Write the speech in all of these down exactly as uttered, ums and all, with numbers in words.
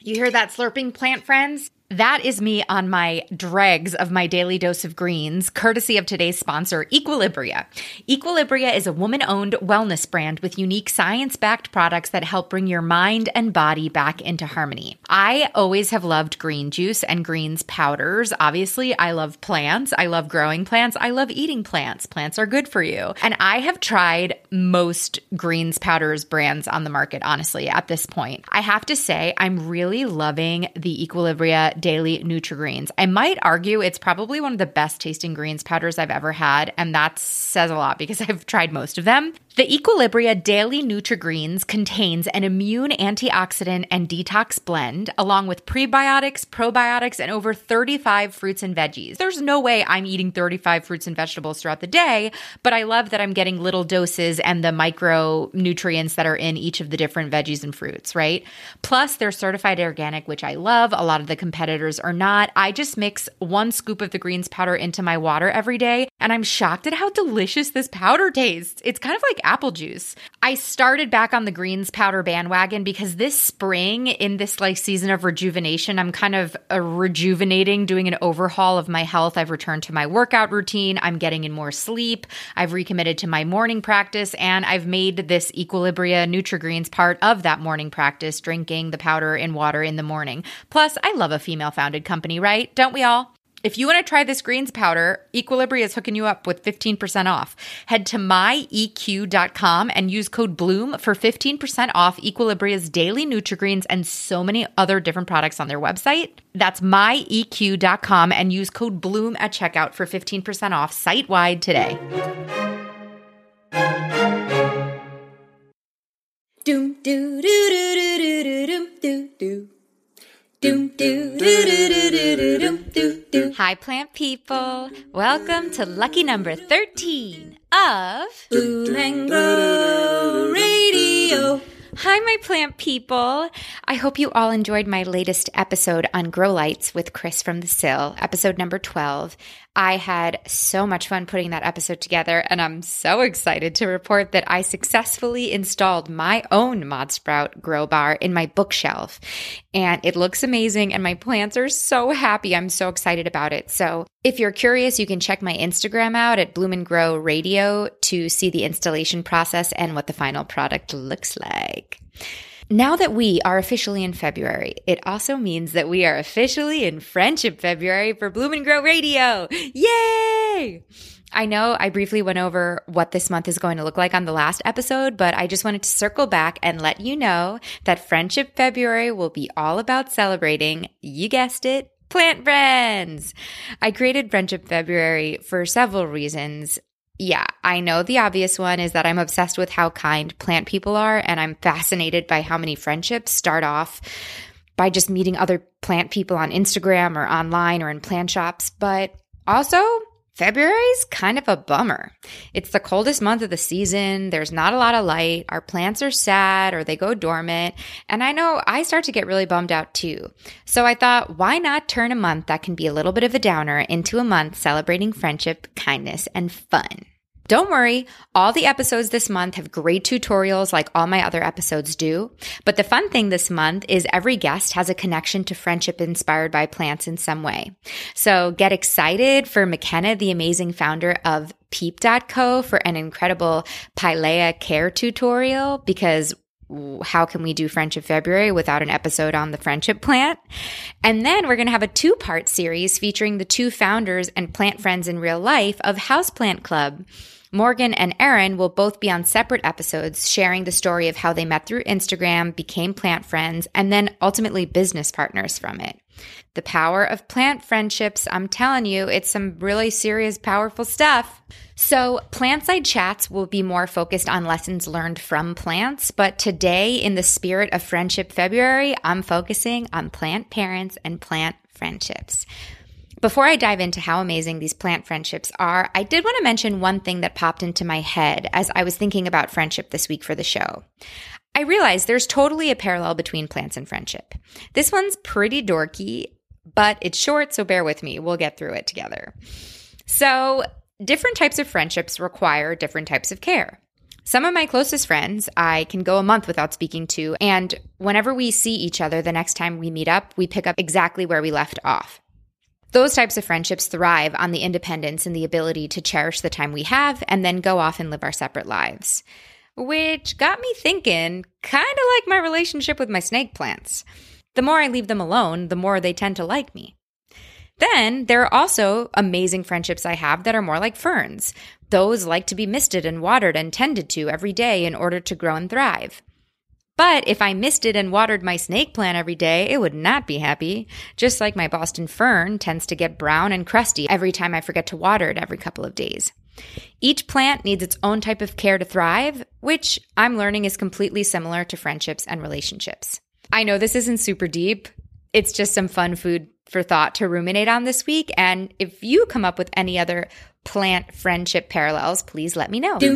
You hear that slurping, plant friends? That is me on my dregs of my daily dose of greens, courtesy of today's sponsor, Equilibria. Equilibria is a woman-owned wellness brand with unique science-backed products that help bring your mind and body back into harmony. I always have loved green juice and greens powders. Obviously, I love plants. I love growing plants. I love eating plants. Plants are good for you. And I have tried most greens powders brands on the market, honestly, at this point. I have to say, I'm really loving the Equilibria Daily Nutri-Greens. I might argue it's probably one of the best tasting greens powders I've ever had, and that says a lot because I've tried most of them. The Equilibria Daily Nutri-Greens contains an immune antioxidant and detox blend, along with prebiotics, probiotics, and over thirty-five fruits and veggies. There's no way I'm eating thirty-five fruits and vegetables throughout the day, but I love that I'm getting little doses and the micronutrients that are in each of the different veggies and fruits, right? Plus, they're certified organic, which I love. A lot of the competitors are not. I just mix one scoop of the greens powder into my water every day, and I'm shocked at how delicious this powder tastes. It's kind of like apple juice. I started back on the greens powder bandwagon because this spring, in this like season of rejuvenation, I'm kind of uh, rejuvenating, doing an overhaul of my health. I've returned to my workout routine. I'm getting in more sleep. I've recommitted to my morning practice, and I've made this Equilibria Nutri-Greens part of that morning practice, drinking the powder in water in the morning. Plus, I love a female-founded company, right? Don't we all? If you want to try this greens powder, Equilibria is hooking you up with fifteen percent off. Head to my E Q dot com and use code BLOOM for fifteen percent off Equilibria's Daily Nutri-Greens and so many other different products on their website. That's my E Q dot com and use code BLOOM at checkout for fifteen percent off site-wide today. Doom doo doo doo doo doo doo doo doo. Doom, doo, doo, doo, doo, doo, doo, doo, doo. Hi, plant people. Welcome to lucky number thirteen of Bloom and Grow Radio. Hi, my plant people. I hope you all enjoyed my latest episode on Grow Lights with Chris from The Sill, episode number twelve. I had so much fun putting that episode together, and I'm so excited to report that I successfully installed my own ModSprout grow bar in my bookshelf. And it looks amazing, and my plants are so happy. I'm so excited about it. So if you're curious, you can check my Instagram out at Bloom and Grow Radio to see the installation process and what the final product looks like. Now that we are officially in February, it also means that we are officially in Friendship February for Bloom and Grow Radio. Yay! I know I briefly went over what this month is going to look like on the last episode, but I just wanted to circle back and let you know that Friendship February will be all about celebrating, you guessed it, plant friends. I created Friendship February for several reasons. Yeah, I know the obvious one is that I'm obsessed with how kind plant people are, and I'm fascinated by how many friendships start off by just meeting other plant people on Instagram or online or in plant shops. But also, February's kind of a bummer. It's the coldest month of the season. There's not a lot of light. Our plants are sad or they go dormant. And I know I start to get really bummed out too. So I thought, why not turn a month that can be a little bit of a downer into a month celebrating friendship, kindness, and fun? Don't worry, all the episodes this month have great tutorials like all my other episodes do. But the fun thing this month is every guest has a connection to friendship inspired by plants in some way. So get excited for McKenna, the amazing founder of Peep dot co, for an incredible Pilea care tutorial, because how can we do Friendship February without an episode on the friendship plant? And then we're going to have a two-part series featuring the two founders and plant friends in real life of Houseplant Club. Morgan and Erin will both be on separate episodes sharing the story of how they met through Instagram, became plant friends, and then ultimately business partners from it. The power of plant friendships, I'm telling you, it's some really serious, powerful stuff. So Plantside Chats will be more focused on lessons learned from plants, but today, in the spirit of Friendship February, I'm focusing on plant parents and plant friendships. Before I dive into how amazing these plant friendships are, I did want to mention one thing that popped into my head as I was thinking about friendship this week for the show. I realized there's totally a parallel between plants and friendship. This one's pretty dorky, but it's short, so bear with me. We'll get through it together. So, different types of friendships require different types of care. Some of my closest friends I can go a month without speaking to, and whenever we see each other the next time we meet up, we pick up exactly where we left off. Those types of friendships thrive on the independence and the ability to cherish the time we have and then go off and live our separate lives. Which got me thinking, kind of like my relationship with my snake plants. The more I leave them alone, the more they tend to like me. Then there are also amazing friendships I have that are more like ferns. Those like to be misted and watered and tended to every day in order to grow and thrive. But if I misted and watered my snake plant every day, it would not be happy. Just like my Boston fern tends to get brown and crusty every time I forget to water it every couple of days. Each plant needs its own type of care to thrive, which I'm learning is completely similar to friendships and relationships. I know this isn't super deep. It's just some fun food for thought to ruminate on this week. And if you come up with any other plant friendship parallels, please let me know.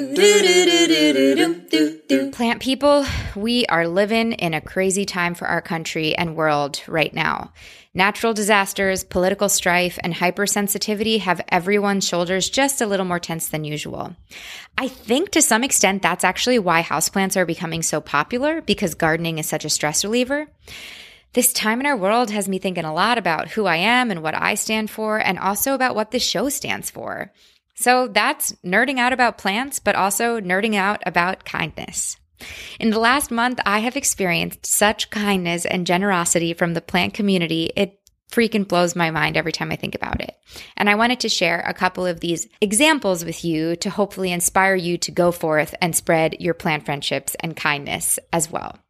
Plant people, we are living in a crazy time for our country and world right now. Natural disasters, political strife, and hypersensitivity have everyone's shoulders just a little more tense than usual. I think to some extent that's actually why houseplants are becoming so popular, because gardening is such a stress reliever. This time in our world has me thinking a lot about who I am and what I stand for, and also about what this show stands for. So that's nerding out about plants, but also nerding out about kindness. In the last month, I have experienced such kindness and generosity from the plant community. It freaking blows my mind every time I think about it. And I wanted to share a couple of these examples with you to hopefully inspire you to go forth and spread your plant friendships and kindness as well.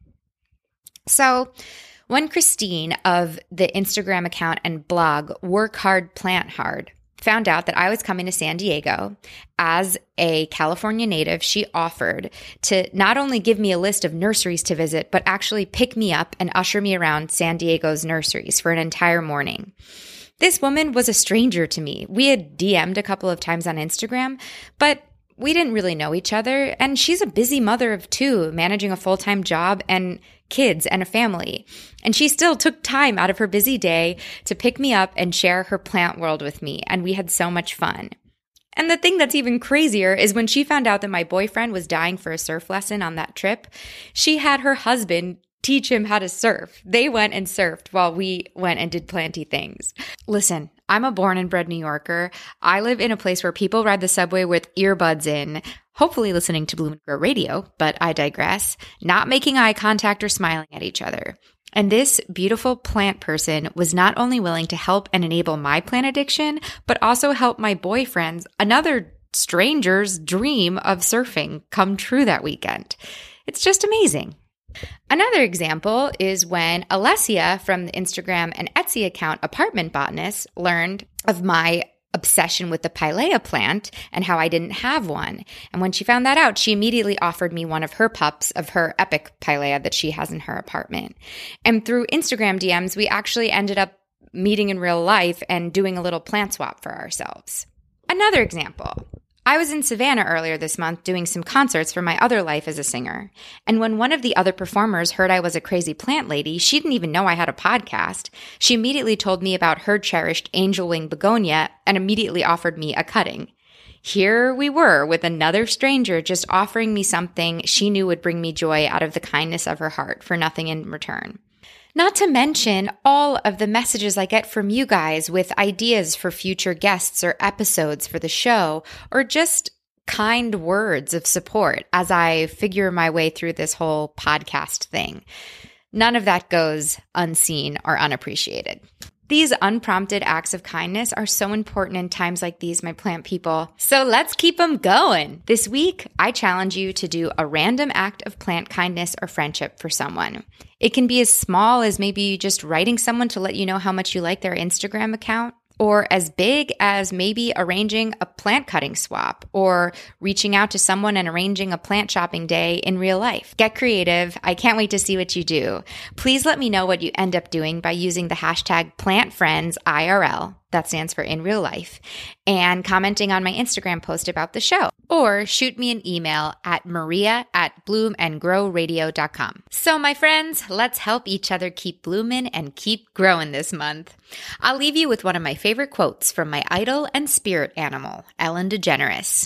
So, when Christine of the Instagram account and blog Work Hard, Plant Hard found out that I was coming to San Diego as a California native, she offered to not only give me a list of nurseries to visit, but actually pick me up and usher me around San Diego's nurseries for an entire morning. This woman was a stranger to me. We had D M'd a couple of times on Instagram, but we didn't really know each other, and she's a busy mother of two, managing a full-time job and kids and a family. And she still took time out of her busy day to pick me up and share her plant world with me, and we had so much fun. And the thing that's even crazier is when she found out that my boyfriend was dying for a surf lesson on that trip, she had her husband teach him how to surf. They went and surfed while we went and did planty things. Listen, I'm a born and bred New Yorker. I live in a place where people ride the subway with earbuds in, hopefully listening to Bloom and Grow Radio, but I digress, not making eye contact or smiling at each other. And this beautiful plant person was not only willing to help and enable my plant addiction, but also help my boyfriend's, another stranger's dream of surfing come true that weekend. It's just amazing. Another example is when Alessia from the Instagram and Etsy account Apartment Botanist learned of my obsession with the Pilea plant and how I didn't have one. And when she found that out, she immediately offered me one of her pups of her epic Pilea that she has in her apartment. And through Instagram D Ms, we actually ended up meeting in real life and doing a little plant swap for ourselves. Another example. I was in Savannah earlier this month doing some concerts for my other life as a singer. And when one of the other performers heard I was a crazy plant lady, she didn't even know I had a podcast. She immediately told me about her cherished angel wing begonia and immediately offered me a cutting. Here we were with another stranger just offering me something she knew would bring me joy out of the kindness of her heart for nothing in return. Not to mention all of the messages I get from you guys with ideas for future guests or episodes for the show, or just kind words of support as I figure my way through this whole podcast thing. None of that goes unseen or unappreciated. These unprompted acts of kindness are so important in times like these, my plant people. So let's keep them going. This week, I challenge you to do a random act of plant kindness or friendship for someone. It can be as small as maybe just writing someone to let you know how much you like their Instagram account, or as big as maybe arranging a plant cutting swap or reaching out to someone and arranging a plant shopping day in real life. Get creative. I can't wait to see what you do. Please let me know what you end up doing by using the hashtag PlantFriendsIRL. That stands for in real life, and commenting on my Instagram post about the show. Or shoot me an email at maria at bloom and grow radio dot com. So my friends, let's help each other keep blooming and keep growing this month. I'll leave you with one of my favorite quotes from my idol and spirit animal, Ellen DeGeneres.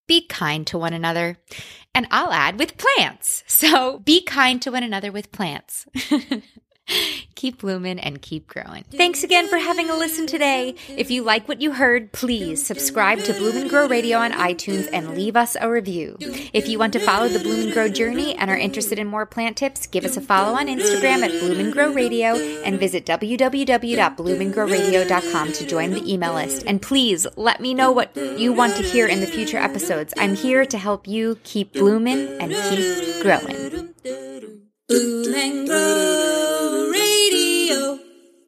be kind to one another. And I'll add with plants. So be kind to one another with plants. Keep blooming and keep growing. Thanks again for having a listen today. If you like what you heard, please subscribe to Bloom and Grow Radio on iTunes and leave us a review. If you want to follow the Bloom and Grow journey and are interested in more plant tips, give us a follow on Instagram at Bloom and Grow Radio and visit w w w dot bloom and grow radio dot com to join the email list. And please let me know what you want to hear in the future episodes. I'm here to help you keep blooming and keep growing. Bloom and Grow Radio.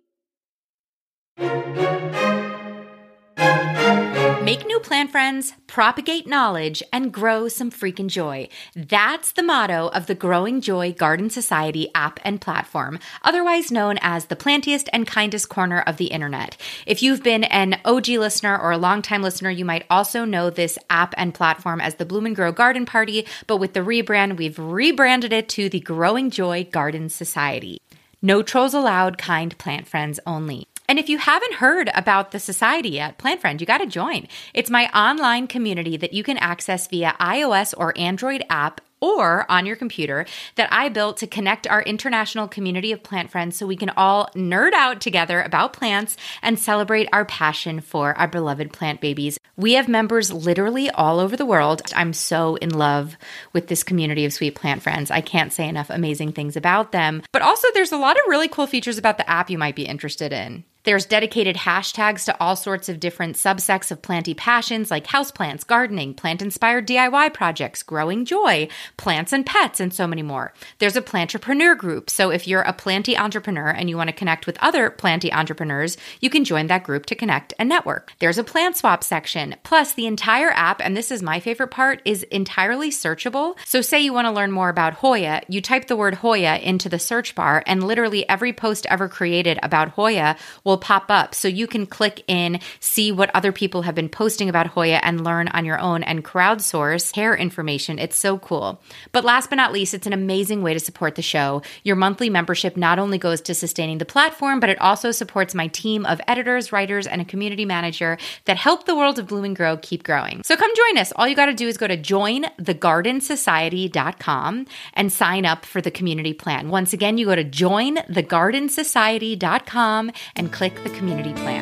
Make new plant friends, propagate knowledge, and grow some freaking joy. That's the motto of the Growing Joy Garden Society app and platform, otherwise known as the plantiest and kindest corner of the internet. If you've been an O G listener or a longtime listener, you might also know this app and platform as the Bloom and Grow Garden Party, but with the rebrand, we've rebranded it to the Growing Joy Garden Society. No trolls allowed, kind plant friends only. And if you haven't heard about the society yet, Plant Friend, you got to join. It's my online community that you can access via iOS or Android app or on your computer that I built to connect our international community of plant friends so we can all nerd out together about plants and celebrate our passion for our beloved plant babies. We have members literally all over the world. I'm so in love with this community of sweet plant friends. I can't say enough amazing things about them. But also there's a lot of really cool features about the app you might be interested in. There's dedicated hashtags to all sorts of different subsects of planty passions like houseplants, gardening, plant-inspired D I Y projects, growing joy, plants and pets, and so many more. There's a plantrepreneur group, so if you're a planty entrepreneur and you want to connect with other planty entrepreneurs, you can join that group to connect and network. There's a plant swap section, plus the entire app, and this is my favorite part, is entirely searchable. So say you want to learn more about Hoya, you type the word Hoya into the search bar, and literally every post ever created about Hoya will pop up. So you can click in, see what other people have been posting about Hoya and learn on your own and crowdsource hair information. It's so cool. But last but not least, it's an amazing way to support the show. Your monthly membership not only goes to sustaining the platform, but it also supports my team of editors, writers, and a community manager that help the world of Bloom and Grow keep growing. So come join us. All you got to do is go to join the garden society dot com and sign up for the community plan. Once again, you go to join the garden society dot com and click the community plan.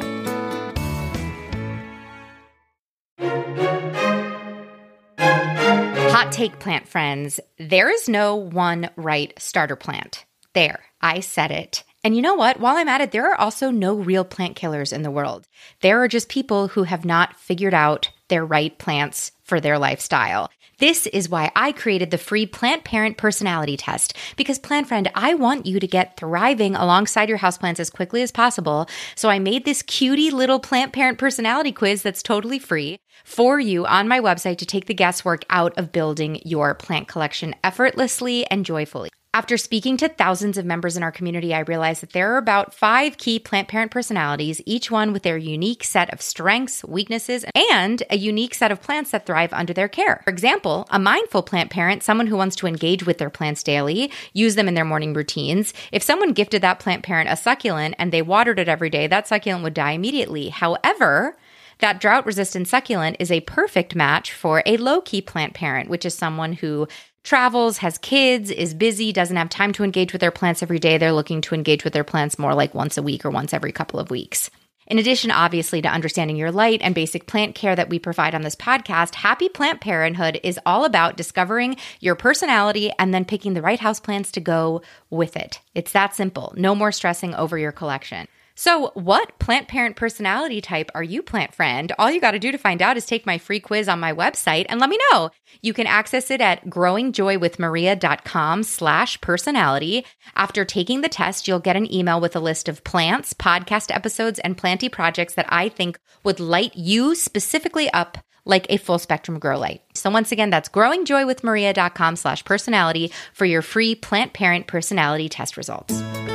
Hot take, plant friends. There is no one right starter plant. There, I said it. And you know what? While I'm at it, there are also no real plant killers in the world. There are just people who have not figured out their right plants for their lifestyle. This is why I created the free Plant Parent Personality Test. Because, Plant Friend, I want you to get thriving alongside your houseplants as quickly as possible. So I made this cutie little Plant Parent Personality Quiz that's totally free for you on my website to take the guesswork out of building your plant collection effortlessly and joyfully. After speaking to thousands of members in our community, I realized that there are about five key plant parent personalities, each one with their unique set of strengths, weaknesses, and a unique set of plants that thrive under their care. For example, a mindful plant parent, someone who wants to engage with their plants daily, use them in their morning routines. If someone gifted that plant parent a succulent and they watered it every day, that succulent would die immediately. However, that drought-resistant succulent is a perfect match for a low-key plant parent, which is someone who travels, has kids, is busy, doesn't have time to engage with their plants every day. They're looking to engage with their plants more like once a week or once every couple of weeks. In addition, obviously, to understanding your light and basic plant care that we provide on this podcast, Happy Plant Parenthood is all about discovering your personality and then picking the right houseplants to go with it. It's that simple. No more stressing over your collection. So what plant parent personality type are you, plant friend? All you got to do to find out is take my free quiz on my website and let me know. You can access it at growingjoywithmaria.com slash personality. After taking the test, you'll get an email with a list of plants, podcast episodes, and planty projects that I think would light you specifically up like a full spectrum grow light. So once again, that's growingjoywithmaria.com slash personality for your free plant parent personality test results.